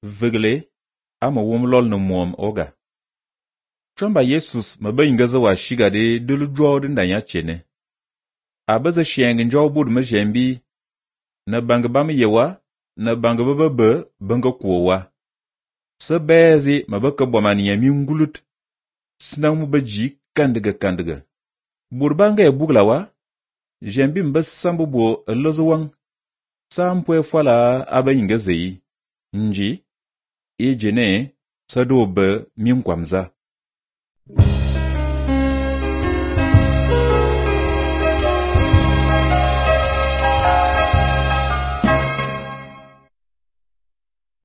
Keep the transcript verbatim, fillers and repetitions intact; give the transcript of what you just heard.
Vigle, ama wum lol no muom oga. Tromba Jesus mabe ingaza wa shiga de dulu dwo din da ya chene. Abaza shieng njo bud ma jembi na bang bam yewa na bang baba banga kuwa. Sabezi mabaka bomani ya mingulut. Snang mu baji kandiga kandiga. Burbanga ya buglawa, jembi mba sambu bo lozuwang. Sampwe fala aba ingazayi. Nji, e jene, sado ba mimkwamza.